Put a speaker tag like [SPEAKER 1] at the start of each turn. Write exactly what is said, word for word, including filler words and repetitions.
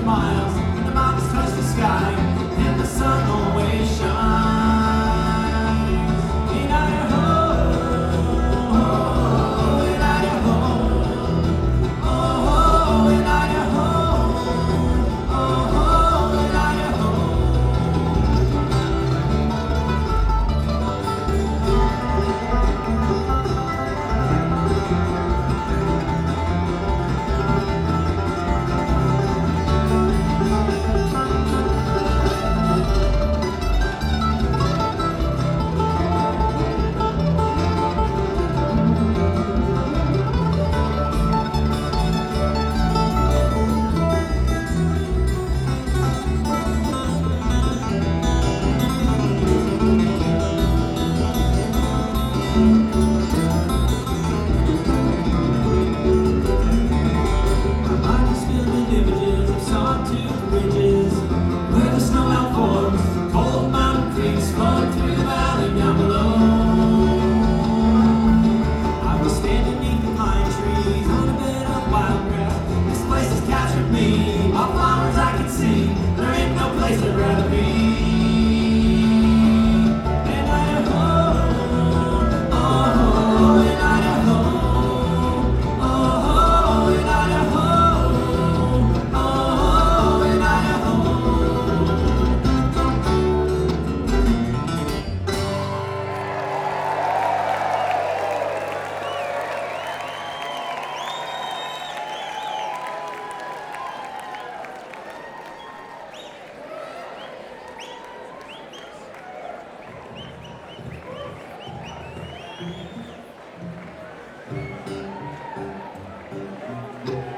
[SPEAKER 1] miles, and the mountains touch the sky, and the sun always shines. In Idaho, oh, in Idaho, oh, in Idaho, oh, in Idaho. My mind is filled with images of sawtooth ridges, where the snow now forms, cold mountain creeks flow through the valley down below. I was standing beneath the pine trees on a bed of wild grass. This place has captured me, all flowers I can see. There ain't no place I'd rather be. In Idaho, oh, in Idaho, oh, in Idaho, oh, in Idaho.
[SPEAKER 2] Thank you.